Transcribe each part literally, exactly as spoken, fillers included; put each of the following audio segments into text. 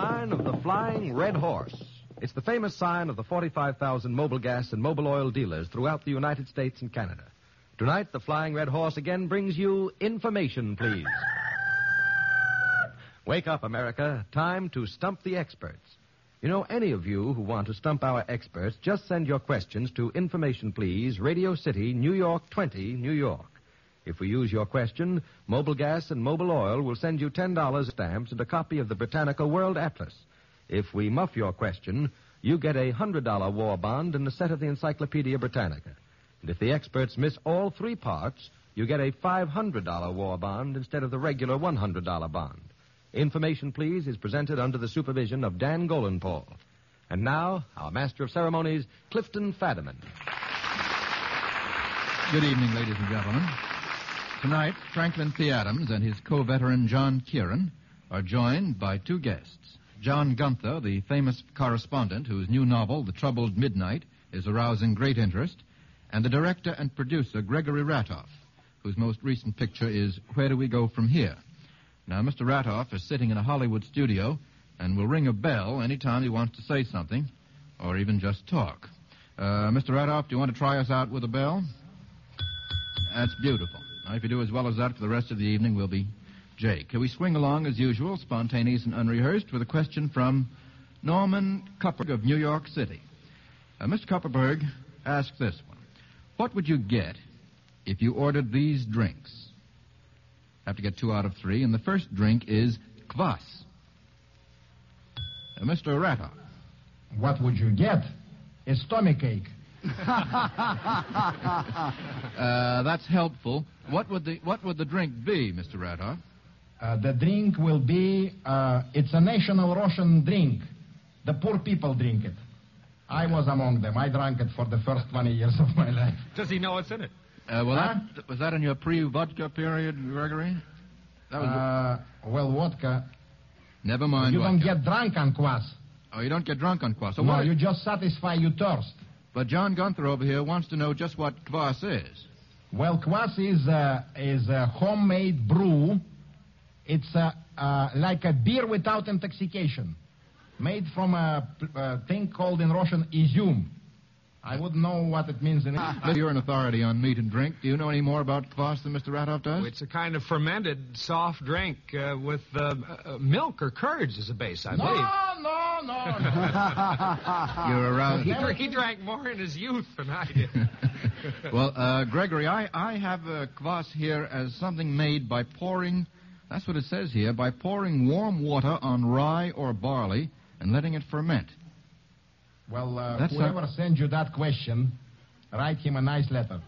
sign of the Flying Red Horse. It's the famous sign of the forty-five thousand Mobil gas and Mobil oil dealers throughout the United States and Canada. Tonight, the Flying Red Horse again brings you Information, Please. Wake up, America. Time to stump the experts. You know, any of you who want to stump our experts, just send your questions to Information, Please, Radio City, New York twenty, New York. If we use your question, Mobil Gas and Mobil Oil will send you ten dollars stamps and a copy of the Britannica World Atlas. If we muff your question, you get a one hundred dollars war bond and a set of the Encyclopedia Britannica. And if the experts miss all three parts, you get a five hundred dollars war bond instead of the regular one hundred dollars bond. Information, Please, is presented under the supervision of Dan Golenpaul. And now, our Master of Ceremonies, Clifton Fadiman. Good evening, ladies and gentlemen. Tonight, Franklin P. Adams and his co-veteran John Kieran are joined by two guests. John Gunther, the famous correspondent whose new novel, The Troubled Midnight, is arousing great interest, and the director and producer Gregory Ratoff, whose most recent picture is Where Do We Go From Here? Now, Mister Ratoff is sitting in a Hollywood studio and will ring a bell any time he wants to say something or even just talk. Uh, Mister Ratoff, do you want to try us out with a bell? That's beautiful. Now, if you do as well as that for the rest of the evening, we'll be Jake. We swing along as usual, spontaneous and unrehearsed, with a question from Norman Kupperberg of New York City. Uh, Mister Kupperberg asks this one. What would you get if you ordered these drinks? Have to get two out of three, and the first drink is kvass. Uh, Mister Ratoff. What would you get? A stomachache. uh, that's helpful. What would the what would the drink be, Mister Ratoff? Uh, the drink will be, uh, it's a national Russian drink. The poor people drink it. I was among them. I drank it for the first twenty years of my life. Does he know what's in it? Uh, well, huh? that, was that in your pre-vodka period, Gregory? That was uh, well, vodka. Never mind. You vodka. don't get drunk on kvass. Oh, you don't get drunk on kvass. So no, what? you just satisfy your thirst. But John Gunther over here wants to know just what kvass is. Well, kvass is uh, is a homemade brew. It's uh, uh, like a beer without intoxication, made from a, a thing called in Russian izum. I wouldn't know what it means in English. You're an authority on meat and drink. Do you know any more about kvass than Mister Ratoff does? Oh, it's a kind of fermented soft drink uh, with uh, uh, milk or curds as a base, I no, believe. No, no, no, You're around. He, dr- he drank more in his youth than I did. Well, uh, Gregory, I, I have uh, kvass here as something made by pouring, that's what it says here, by pouring warm water on rye or barley and letting it ferment. Well, uh, That's whoever a... sends you that question, write him a nice letter.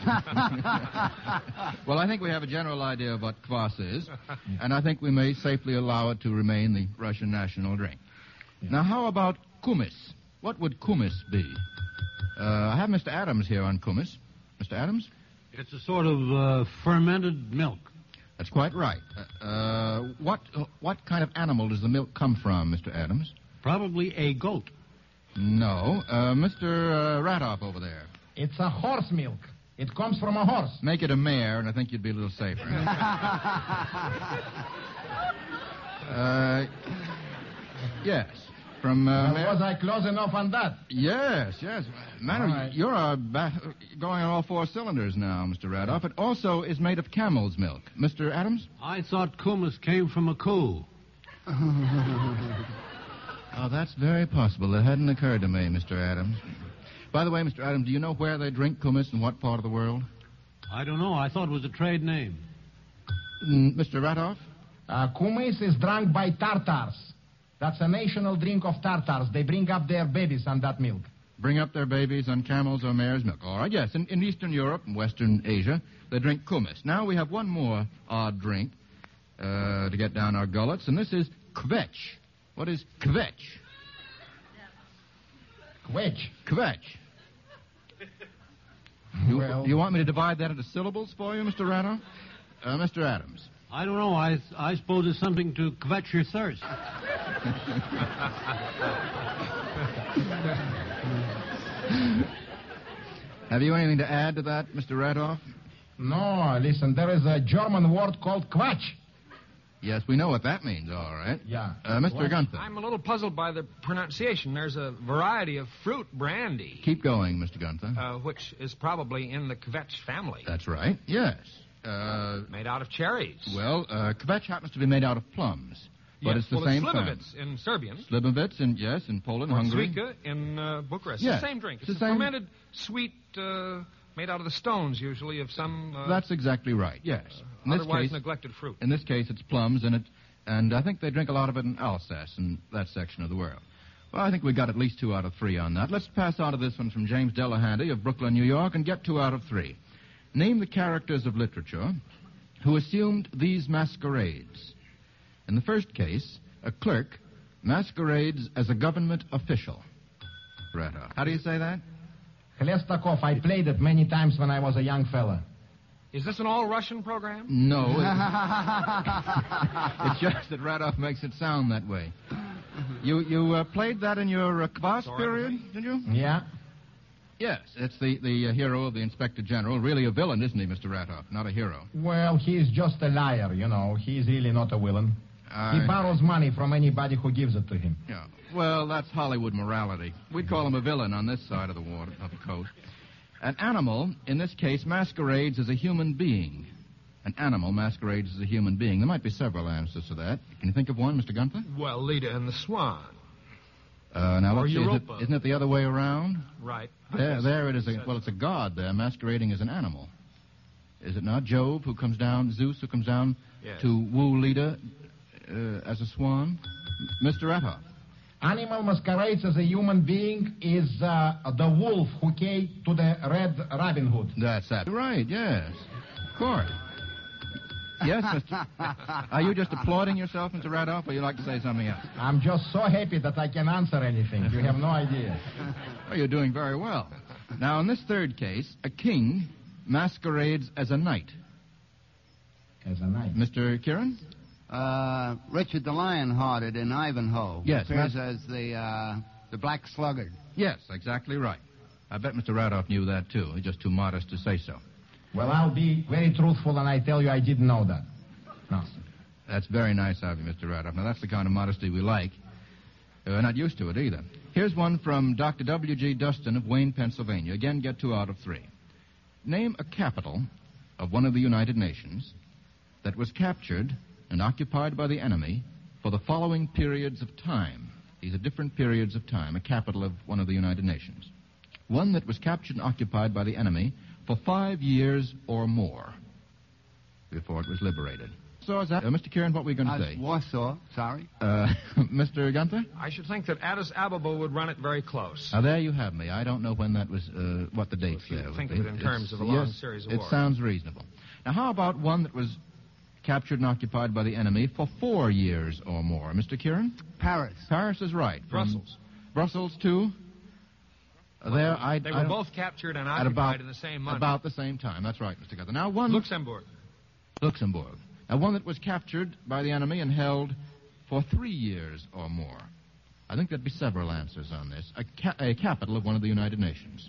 Well, I think we have a general idea of what kvass is, and I think we may safely allow it to remain the Russian national drink. Yeah. Now, how about kumis? What would kumis be? Uh, I have Mister Adams here on kumis. Mister Adams? It's a sort of uh, fermented milk. That's quite right. Uh, uh, what uh, what kind of animal does the milk come from, Mister Adams? Probably a goat. No. Uh, Mister Uh, Ratoff over there. It's a horse milk. It comes from a horse. Make it a mare, and I think you'd be a little safer. uh, yes. From, uh, well, was I close enough on that? Yes, yes. Man, right. You're uh, ba- going on all four cylinders now, Mister Ratoff. It also is made of camel's milk. Mister Adams? I thought kumis came from a coup. Oh, that's very possible. It hadn't occurred to me, Mister Adams. By the way, Mister Adams, do you know where they drink kumis in what part of the world? I don't know. I thought it was a trade name. Mm, Mister Ratoff? Uh, kumis is drunk by Tartars. That's a national drink of Tartars. They bring up their babies on that milk. Bring up their babies on camels or mare's milk. All right, yes. In, in Eastern Europe and Western Asia, they drink kumis. Now we have one more odd drink uh, to get down our gullets, and this is kvetch. What is kvetch? Kvetch. Kvetch. You, well, do you want me to divide that into syllables for you, Mister Ratoff? Uh, Mister Adams. I don't know. I I suppose it's something to kvetch your thirst. Have you anything to add to that, Mister Ratoff? No, listen, there is a German word called Quatsch. Yes, we know what that means, all right. Yeah. Uh, Mister What? Gunther. I'm a little puzzled by the pronunciation. There's a variety of fruit brandy, Keep going, Mister Gunther. uh, which is probably in the kvetch family, That's right. Yes. Uh, made out of cherries. well, uh, kvetch happens to be made out of plums, but Yes, it's the well, same it's family. Slivovitz in Serbian. Slivovitz, and yes, in Poland, Or Hungary. Zwika in uh, Bucharest. Yes, It's the same drink. it's It's, the a same- fermented sweet uh, made out of the stones, usually, of some uh, That's exactly right. Yes. In this otherwise case, neglected fruit. in this case, it's plums, and it, and I think they drink a lot of it in Alsace, in that section of the world. Well, I think we got at least two out of three on that. Let's pass on to this one from James Delahanty of Brooklyn, New York, and get two out of three. Name the characters of literature who assumed these masquerades. In the first case, a clerk masquerades as a government official. Retta, how do you say that? Chlestakov, I played it many times when I was a young fella. Is this an all-Russian program? No. It, it's just that Radoff makes it sound that way. You you uh, played that in your uh, Kvass Sorry. period, did you? Yeah? Yes. It's the, the uh, hero of the Inspector General. Really a villain, isn't he, Mister Radoff? Not a hero. Well, he's just a liar, you know. He's really not a villain. I- He borrows money from anybody who gives it to him. Yeah. Well, that's Hollywood morality. We'd call him a villain on this side of the water, of the coast. An animal, in this case, masquerades as a human being. An animal masquerades as a human being. There might be several answers to that. Can you think of one, Mister Gunther? Well, Leda and the Swan. Uh, now, Or let's see. Is it, Europa. isn't it the other way around? Right. There, there it is. A, well, it's a god there masquerading as an animal. Is it not Jove who comes down, Zeus who comes down Yes. to woo Leda uh, as a swan? Mister Rathoff. Animal masquerades as a human being is uh, the wolf who came to the Red Robin Hood. That's that. Right, yes. Of course. Yes, Mister Are you just applauding yourself, Mister Radoff, or you like to say something else? I'm just so happy that I can answer anything. You have no idea. Oh, you're doing very well. Now, in this third case, a king masquerades as a knight. As a knight. Mister Kieran? Uh, Richard the Lionhearted in Ivanhoe. Yes, Appears that's- as the, uh, the Black Sluggard. Yes, exactly right. I bet Mister Radoff knew that, too. He's just too modest to say so. Well, I'll be very truthful and I tell you I didn't know that. No. That's very nice of you, Mister Radoff. Now, that's the kind of modesty we like. Uh, We're not used to it either. Here's one from Doctor W G Dustin of Wayne, Pennsylvania. Again, get two out of three. Name a capital of one of the United Nations that was captured and occupied by the enemy for the following periods of time. These are different periods of time. A capital of one of the United Nations. One that was captured and occupied by the enemy for five years or more before it was liberated. So is that, uh, Mister Kieran, what were you going to Uh, say? Warsaw, sorry. Uh, Mister Gunther? I should think that Addis Ababa would run it very close. Now, there you have me. I don't know when that was, uh, what the dates if you there would think be. of it in terms It's- of a long yes, series of it wars. sounds reasonable. Now, how about one that was captured and occupied by the enemy for four years or more? Mister Kieran? Paris. Paris is right. From Brussels. Brussels, too? Uh, there, I, They I were don't- both captured and at occupied about, in the same month. about the same time. That's right, Mister Gunther. Now, one... Luxembourg. Luxembourg. Now, one that was captured by the enemy and held for three years or more. I think there'd be several answers on this. A, ca- a capital of one of the United Nations.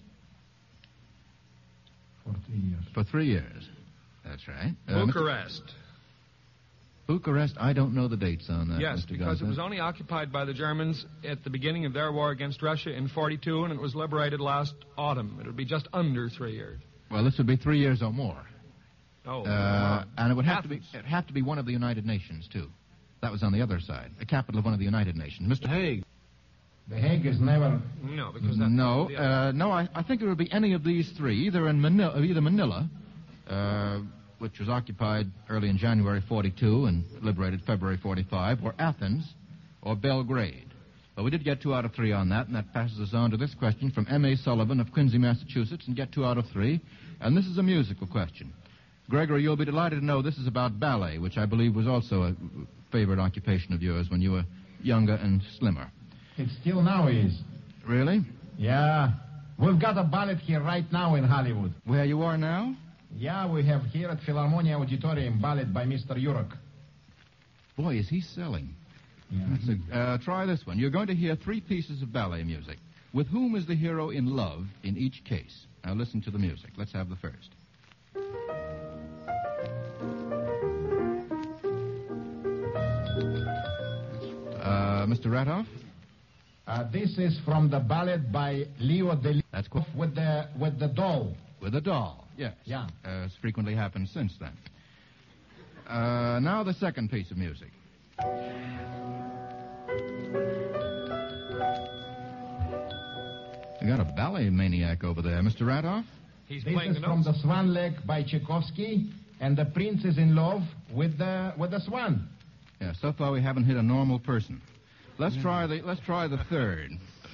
For three years. For three years. That's right. Uh, Mister Bucharest. Bucharest, I don't know the dates on that, Yes, Mister because it Gunther. was only occupied by the Germans at the beginning of their war against Russia in forty-two, and it was liberated last autumn. It would be just under three years. Well, this would be three years or more. Oh, Uh, and it would have to be Athens. it'd have to be one of the United Nations, too. That was on the other side. A capital of one of the United Nations. Mister Hague. The Hague is never... No, because that... No, the other- uh, no. I, I think it would be any of these three, either in Manila, either Manila, uh, which was occupied early in January forty-two and liberated February forty-five, or Athens, or Belgrade. But we did get two out of three on that, and that passes us on to this question from M A Sullivan of Quincy, Massachusetts, and get two out of three. And this is a musical question. Gregory, you'll be delighted to know this is about ballet, which I believe was also a favorite occupation of yours when you were younger and slimmer. It still now is. Really? Yeah. We've got a ballet here right now in Hollywood. Where you are now? Yeah, we have here at Philharmonia Auditorium ballet by Mister Yurek. Boy, is he selling. Yeah. That's a, uh, try this one. You're going to hear three pieces of ballet music. With whom is the hero in love in each case? Now listen to the music. Let's have the first. Uh, Mister Ratoff? Uh, this is from the ballad by Leo de That's cool. with the with the doll. With a doll, yes. Yeah. Uh, it's frequently happened since then. Uh, now the second piece of music. You got a ballet maniac over there, Mister Ratoff? He's This playing is the from notes. the Swan Lake by Tchaikovsky, and the prince is in love with the with the swan. Yeah, so far we haven't hit a normal person. Let's try the let's try the third.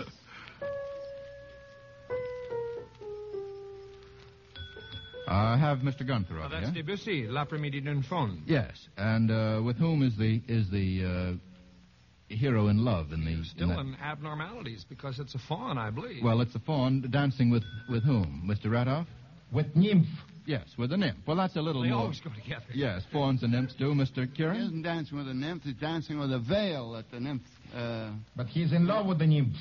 I have Mister Gunther Oh, over that's here. Debussy, L'après-midi d'une faune. Yes, and uh, with whom is the is the uh, hero in love in the in Still that- in abnormalities because it's a faun, I believe. Well, it's a faun dancing with with whom, Mister Ratoff? With nymph. Yes, with a nymph. Well, that's a little they more. always go together. Yes, fawns and nymphs do, Mister He Kieran. isn't dancing with a nymph. He's dancing with a veil that the nymph... Uh, But he's in love with the nymph.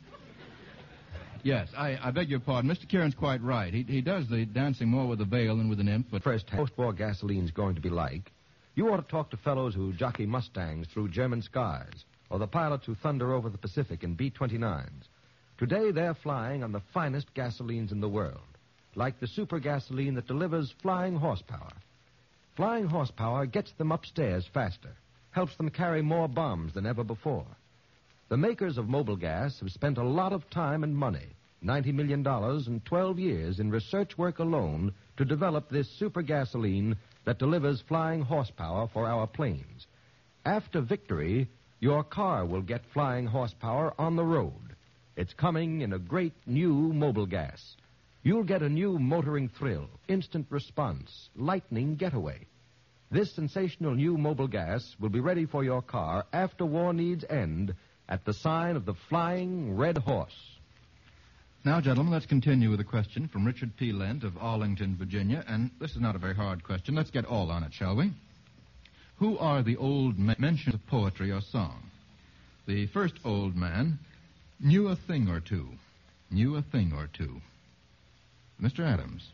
Yes, I, I beg your pardon. Mister Kieran's quite right. He he does the dancing more with a veil than with a nymph, but First, post-war gasoline's going to be like. You ought to talk to fellows who jockey Mustangs through German skies, or the pilots who thunder over the Pacific in B twenty-nines. Today, they're flying on the finest gasolines in the world, like the super gasoline that delivers flying horsepower. Flying horsepower gets them upstairs faster, helps them carry more bombs than ever before. The makers of Mobil Gas have spent a lot of time and money, ninety million dollars and twelve years in research work alone, to develop this super gasoline that delivers flying horsepower for our planes. After victory, your car will get flying horsepower on the road. It's coming in a great new Mobil Gas. You'll get a new motoring thrill, instant response, lightning getaway. This sensational new Mobil Gas will be ready for your car after war needs end at the sign of the Flying Red Horse. Now, gentlemen, let's continue with a question from Richard P. Lent of Arlington, Virginia. And this is not a very hard question. Let's get all on it, shall we? Who are the old men mentions of poetry or song? The first old man knew a thing or two. Knew a thing or two. Mister Adams.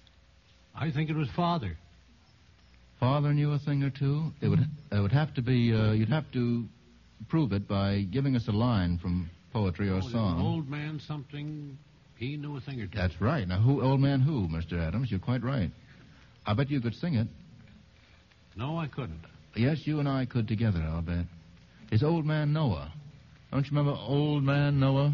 I think it was father. Father knew a thing or two? It would it would have to be, uh, you'd have to prove it by giving us a line from poetry or Oh, there's song. An old man, something, he knew a thing or two. That's right. Now, who, old man who, Mister Adams? You're quite right. I bet you could sing it. No, I couldn't. Yes, you and I could together, I'll bet. It's Old Man Noah. Don't you remember Old Man Noah?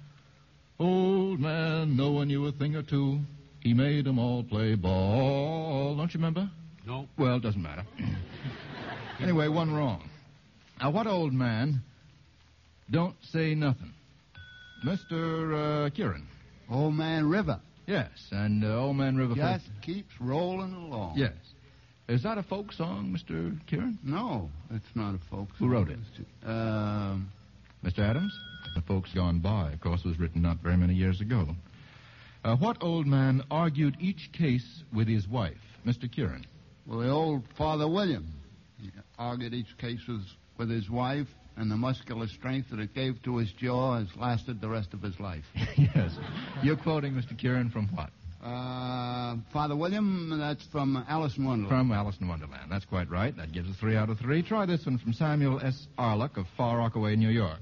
Old Man Noah knew a thing or two. He made 'em all play ball. Don't you remember? No. Well, it doesn't matter. Anyway, one wrong. Now, what old man don't say nothing? Mister Uh, Kieran. Old Man River. Yes, and uh, Old Man River... Just keeps rolling along. Yes. Is that a folk song, Mister Kieran? No, it's not a folk Who song. wrote it? Um, Mister Adams? The Folks Gone By, of course, was written not very many years ago. Uh, what old man argued each case with his wife? Mister Kieran. well, the old Father William. He argued each case was with his wife, and the muscular strength that it gave to his jaw has lasted the rest of his life. Yes. You're quoting Mister Kieran from what? Uh, Father William, that's from Alice in Wonderland. From Alice in Wonderland. That's quite right. That gives us three out of three. Try this one from Samuel S. Arluck of Far Rockaway, New York.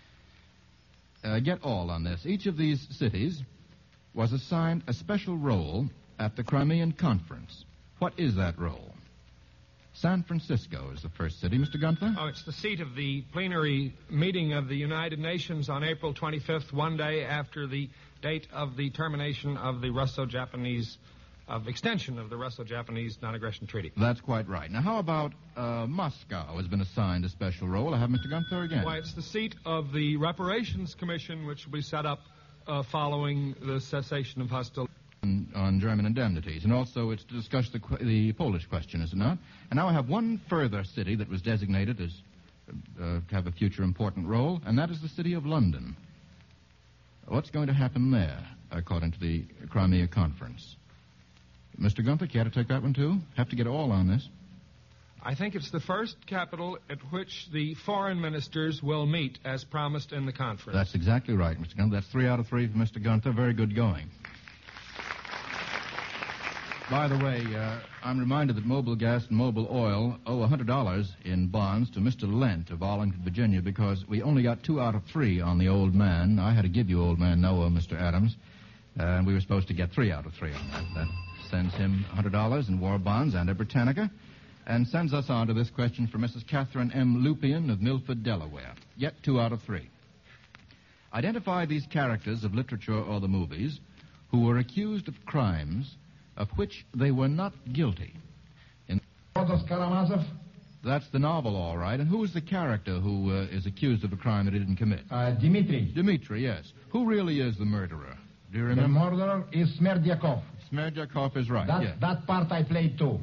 Uh, get all on this. Each of these cities was assigned a special role at the Crimean Conference. What is that role? San Francisco is the first city. Mister Gunther? Oh, it's the seat of the plenary meeting of the United Nations on April twenty-fifth, one day after the date of the termination of the Russo-Japanese, of extension of the Russo-Japanese non-aggression treaty. That's quite right. Now, how about uh, Moscow has been assigned a special role? I have Mister Gunther again. Why, it's the seat of the Reparations Commission, which will be set up uh, following the cessation of hostilities. On, on German indemnities. And also it's to discuss the, que- the Polish question, is it not? And now I have one further city that was designated as uh, to have a future important role, and that is the city of London. What's going to happen there, according to the Crimea Conference? Mister Gunther, care to take that one, too? Have to get all on this. I think it's the first capital at which the foreign ministers will meet, as promised in the conference. That's exactly right, Mister Gunther. That's three out of three for Mister Gunther. Very good going. By the way, uh, I'm reminded that Mobil Gas and Mobil Oil owe one hundred dollars in bonds to Mister Lent of Arlington, Virginia, because we only got two out of three on the old man. I had to give you old man Noah, Mister Adams, uh, and we were supposed to get three out of three on that. That sends him one hundred dollars in war bonds and a Britannica, and sends us on to this question from Missus Catherine M. Lupian of Milford, Delaware. Yet two out of three. Identify these characters of literature or the movies who were accused of crimes of which they were not guilty. In Karamazov? That's the novel, all right. And who is the character who uh, is accused of a crime that he didn't commit? Uh, Dmitri. Dmitri, yes. Who really is the murderer? Do you The remember? murderer is Smerdyakov. Smerdyakov is right, That, yes. that part I played too.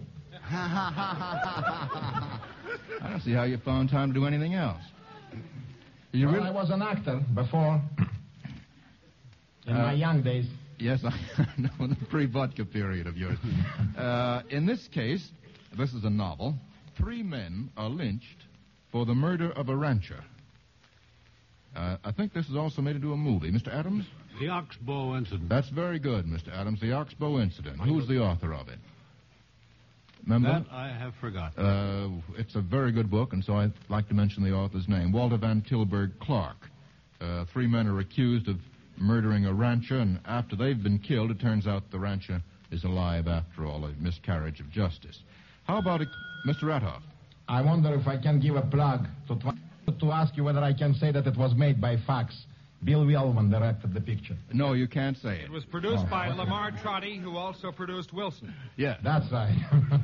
I don't see how you found time to do anything else. Did you Well, really... I was an actor before, in Uh, my young days. Yes, I know, in the pre-vodka period of yours. Uh, in this case, this is a novel, three men are lynched for the murder of a rancher. Uh, I think this is also made into a movie. Mister Adams? The Oxbow Incident. That's very good, Mister Adams. The Oxbow Incident. Who's the author of it? Remember? That I have forgotten. Uh, it's a very good book, and so I'd like to mention the author's name. Walter Van Tilburg Clark. Uh, three men are accused of murdering a rancher, and after they've been killed, it turns out the rancher is alive after all, a miscarriage of justice. How about it, Mister Ratoff? I wonder if I can give a plug to, to ask you whether I can say that it was made by Fox. Bill Wellman directed the picture. No, you can't say it. It was produced Oh. by Lamar Trotty, who also produced Wilson. Yeah. That's right.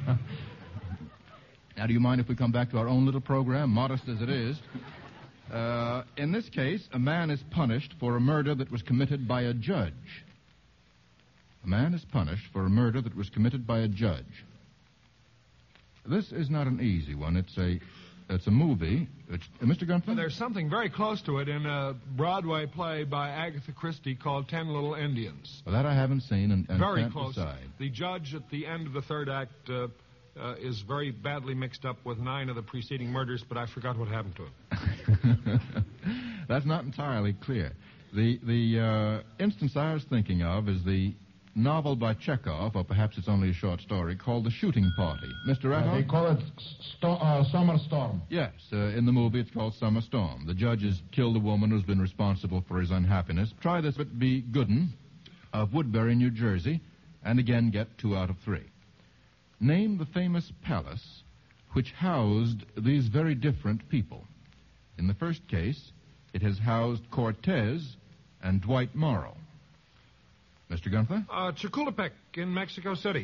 Now, do you mind if we come back to our own little program, modest as it is? Uh, in this case, a man is punished for a murder that was committed by a judge. A man is punished for a murder that was committed by a judge. This is not an easy one. It's a, it's a movie. It's, uh, Mister Gunther? Well, there's something very close to it in a Broadway play by Agatha Christie called Ten Little Indians. Well, that I haven't seen and, and Very can't close. decide. The judge at the end of the third act uh, uh, is very badly mixed up with nine of the preceding murders, but I forgot what happened to him. That's not entirely clear. The the uh, instance I was thinking of is the novel by Chekhov, or perhaps it's only a short story, called The Shooting Party. Mister Uh, they Ratoff? call it sto- uh, Summer Storm. Yes, uh, in the movie it's called Summer Storm. The judge has killed a woman who's been responsible for his unhappiness. Try this with B. Gooden of Woodbury, New Jersey, and again get two out of three. Name the famous palace which housed these very different people. In the first case, it has housed Cortez and Dwight Morrow. Mister Gunther? Uh, Chapultepec in Mexico City.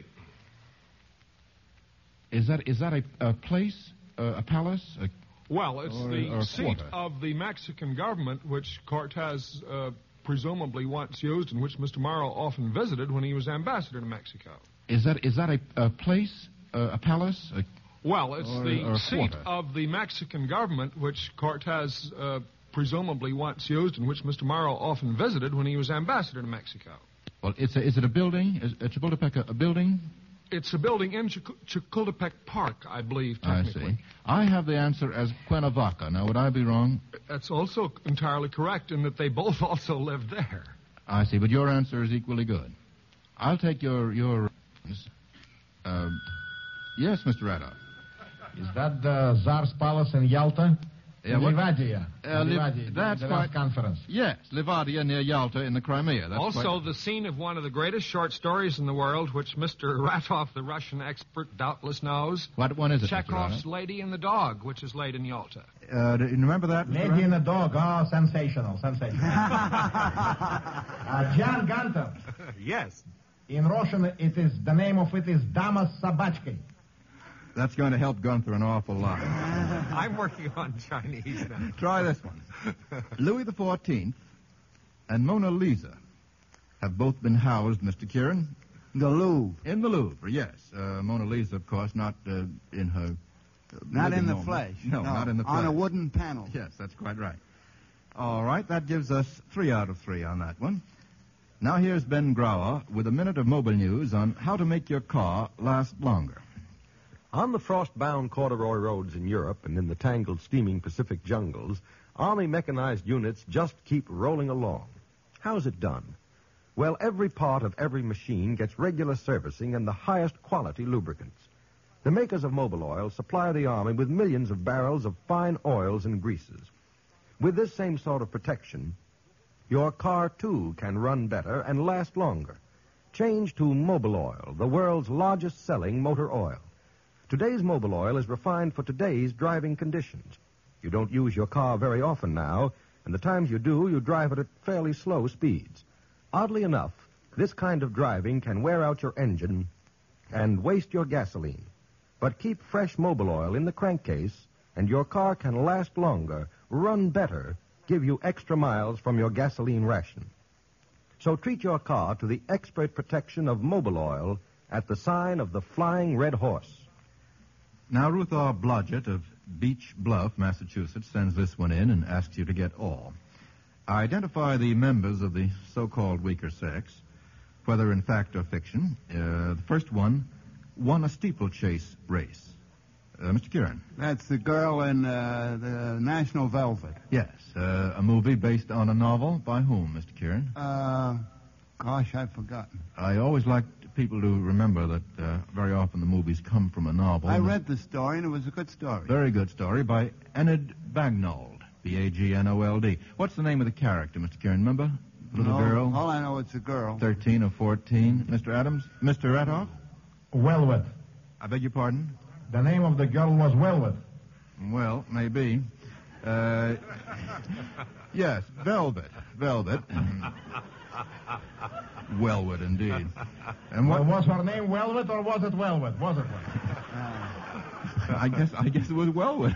Is that is that a, a place, uh, a palace? A, Well, it's Or- the or a seat quarter. of the Mexican government, which Cortez uh, presumably once used and which Mister Morrow often visited when he was ambassador to Mexico. is that is that a, a place, uh, a palace? A, Well, it's Or- the or a seat quarter. of the Mexican government, which Cortez uh, presumably once used and which Mister Morrow often visited when he was ambassador to Mexico. well, it's a, is it a building? Is uh, Chapultepec a, a building? It's a building in Chic- Chapultepec Park, I believe, I technically. see. I have the answer as Cuernavaca. Now, would I be wrong? That's also entirely correct in that they both also lived there. I see, but your answer is equally good. I'll take your your. Uh, yes, Mister Radoff. Is that the Tsar's Palace in Yalta? Yeah, what- Livadia. Uh, Liv- Livadia, that's the quite- last conference. Yes, Livadia near Yalta in the Crimea. That's also, quite- the scene of one of the greatest short stories in the world, which Mister Ratoff, the Russian expert, doubtless knows. What one is it, Mister Chekhov's Radoff? Lady and the Dog, which is laid in Yalta. Uh, do you remember that, Mister Lady Radoff? and the Dog. Oh, sensational, sensational. uh, John Gunter. Yes. In Russian, it is the name of it is Dama s Собачкой. That's going to help Gunther an awful lot. I'm working on Chinese now. Try this one. Louis the Fourteenth and Mona Lisa have both been housed, Mister Kieran. The Louvre. In the Louvre, yes. Uh, Mona Lisa, of course, not uh, in her. Uh, Not living in the moment. flesh. No, not in the flesh. On a wooden panel. Yes, that's quite right. All right, that gives us three out of three on that one. Now here's Ben Grauer with a minute of mobile news on how to make your car last longer. On the frost-bound corduroy roads in Europe and in the tangled, steaming Pacific jungles, Army mechanized units just keep rolling along. How's it done? Well, every part of every machine gets regular servicing and the highest quality lubricants. The makers of Mobil Oil supply the Army with millions of barrels of fine oils and greases. With this same sort of protection, your car, too, can run better and last longer. Change to Mobil Oil, the world's largest selling motor oil. Today's Mobil Oil is refined for today's driving conditions. You don't use your car very often now, and the times you do, you drive it at fairly slow speeds. Oddly enough, this kind of driving can wear out your engine and waste your gasoline. But keep fresh Mobil Oil in the crankcase, and your car can last longer, run better, give you extra miles from your gasoline ration. So treat your car to the expert protection of Mobil Oil at the sign of the Flying Red Horse. Now, Ruth R. Blodgett of Beach Bluff, Massachusetts, sends this one in and asks you to get all. Identify the members of the so-called weaker sex, whether in fact or fiction. Uh, the first one won a steeplechase race. Uh, Mister Kieran. That's the girl in uh, the National Velvet. Yes, uh, a movie based on a novel. By whom, Mister Kieran? Uh, gosh, I've forgotten. I always liked people to remember that uh, very often the movies come from a novel. I read the story, and it was a good story. Very good story by Enid Bagnold, B A G N O L D. What's the name of the character, Mister Kieran? Remember? Little no, girl? All I know it's a girl. thirteen or fourteen. Mister Adams? Mister Ratoff? Velvet. I beg your pardon? The name of the girl was Velvet. Well, maybe. Uh, yes, Velvet. Velvet. Velvet, indeed. And what Well, was her name Velvet or was it Velvet? Was it Velvet? I guess I guess it was Velvet.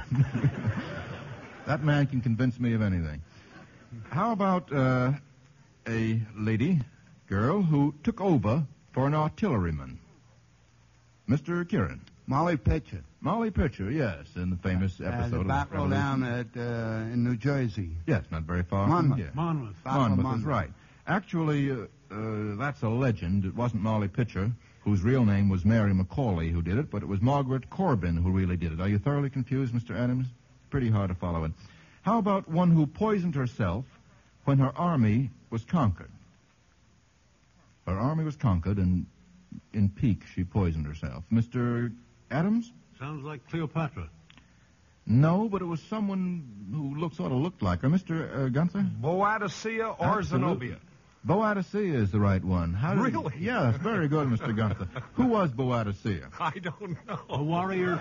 That man can convince me of anything. How about uh, a lady, girl, who took over for an artilleryman? Mister Kieran. Molly Pitcher. Molly Pitcher, yes, in the famous Uh, episode the of battle Revolution. down at uh, in New Jersey. Yes, not very far Monmouth. from here. Monmouth. Battle of Monmouth is Monmouth. right. Actually, uh, uh, that's a legend. It wasn't Molly Pitcher, whose real name was Mary McCauley, who did it, but it was Margaret Corbin who really did it. Are you thoroughly confused, Mister Adams? Pretty hard to follow it. How about one who poisoned herself when her army was conquered? Her army was conquered, and in pique she poisoned herself. Mister Adams? Sounds like Cleopatra. No, but it was someone who looked, sort of looked like her. Mister Uh, Gunther? Boadicea or Absolutely. Zenobia? Boadicea is the right one. How did, Really? Yes, very good, Mister Gunther. Who was Boadicea? I don't A know. warrior,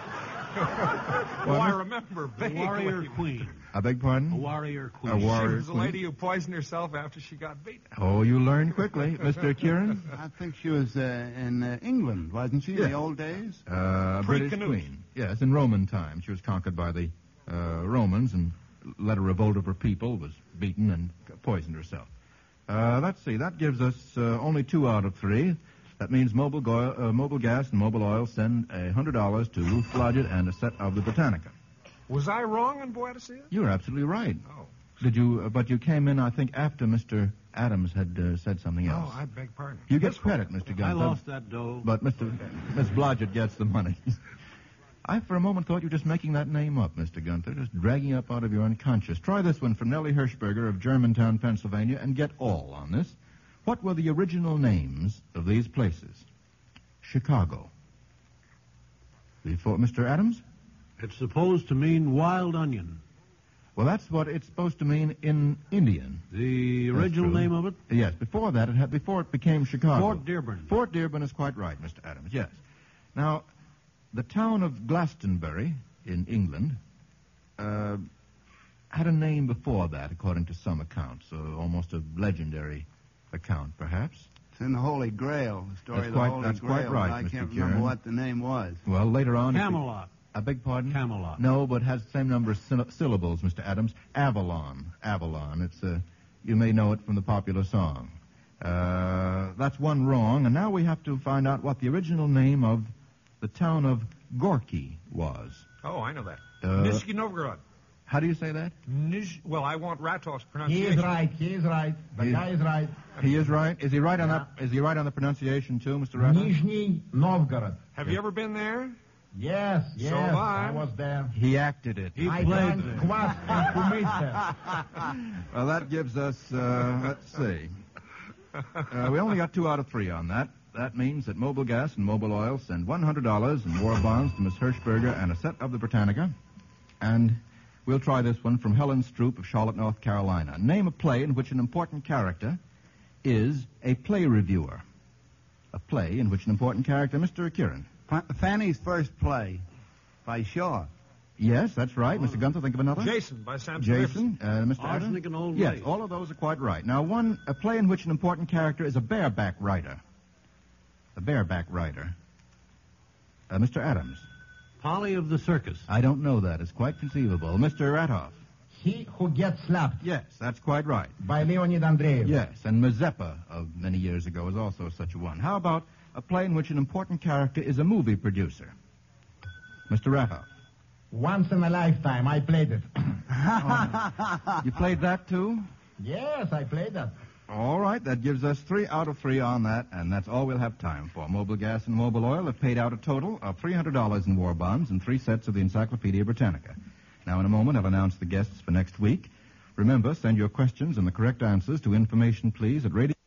Oh, I remember a vaguely. warrior queen. I beg pardon? A warrior queen. A She warrior was the queen. lady who poisoned herself after she got beaten. Oh, you learn quickly. Mister Kieran? I think she was uh, in uh, England, wasn't she, in Yeah. the old days? Uh, a British Pre-Canute. queen. Yes, in Roman times. She was conquered by the uh, Romans and led a revolt of her people, was beaten and poisoned herself. Uh, let's see. That gives us uh, only two out of three. That means Mobil, go- uh, Mobil Gas and Mobil Oil send a hundred dollars to Ruth Blodgett and a set of the Britannica. Was I wrong on Boadicea? You're absolutely right. Oh. Did you? Uh, but you came in, I think, after Mister Adams had uh, said something else. Oh, I beg pardon. You get That's right. credit, Mister I Gunther. lost that dough. But Mister Miss Blodgett gets the money. I, for a moment, thought you were just making that name up, Mister Gunther, just dragging up out of your unconscious. Try this one from Nellie Hirschberger of Germantown, Pennsylvania, and get all on this. What were the original names of these places? Chicago. Before Mister Adams? It's supposed to mean wild onion. Well, that's what it's supposed to mean in Indian. The That's original true. name of it? Yes, before that, it had, before it became Chicago. Fort Dearborn. Fort Dearborn is quite right, Mister Adams, yes. Now, the town of Glastonbury in England uh, had a name before that, according to some accounts, uh, almost a legendary account, perhaps. It's in the Holy Grail, the story That's of the quite- Holy that's Grail. quite right, but I Mister can't Kieran. remember what the name was. Well, later on... if you- Camelot. I beg pardon? Camelot. No, but has the same number of syll- syllables, Mister Adams. Avalon. Avalon. It's uh, you may know it from the popular song. Uh, that's one wrong, and now we have to find out what the original name of the town of Gorky was. Oh, I know that. Uh, Nizhny Novgorod. How do you say that? Niz- well, I want Ratov's He pronunciation. is right. He is right. The He- guy is right. He is right. Is he right on that? Is he right on the pronunciation too, Mister Ratner? Nizhny Novgorod. Have you ever been there? Yes, yes. have I. I was there. He acted it. He I played drank there. kvass and kumytse. Well, that gives us. Uh, let's see. Uh, we only got two out of three on that. That means that Mobil Gas and Mobil Oil send one hundred dollars in war bonds to Miss Hirschberger and a set of the Britannica. And we'll try this one from Helen Stroop of Charlotte, North Carolina. Name a play in which an important character is a play reviewer. A play in which an important character, Mister Kieran. Fa- Fanny's First Play by Shaw. Yes, that's right. Mister Gunther, think of another. Jason by Samson Jason, uh, Mister Adams? Arsenic and Old Yes, Maid. all of those are quite right. Now, one, a play in which an important character is a bareback rider. A bareback rider. Uh, Mister Adams. Polly of the Circus. I don't know that. It's quite conceivable. Mister Ratoff. He who gets slapped Yes, that's quite right. by Leonid Andreev. Yes, and Mazeppa of many years ago was also such a one. How about a play in which an important character is a movie producer? Mister Ratoff. Once in a lifetime, I played it. You played that too? Yes, I played that. All right, that gives us three out of three on that, and that's all we'll have time for. Mobil Gas and Mobil Oil have paid out a total of three hundred dollars in war bonds and three sets of the Encyclopedia Britannica. Now, in a moment, I'll announce the guests for next week. Remember, send your questions and the correct answers to Information Please at Radio...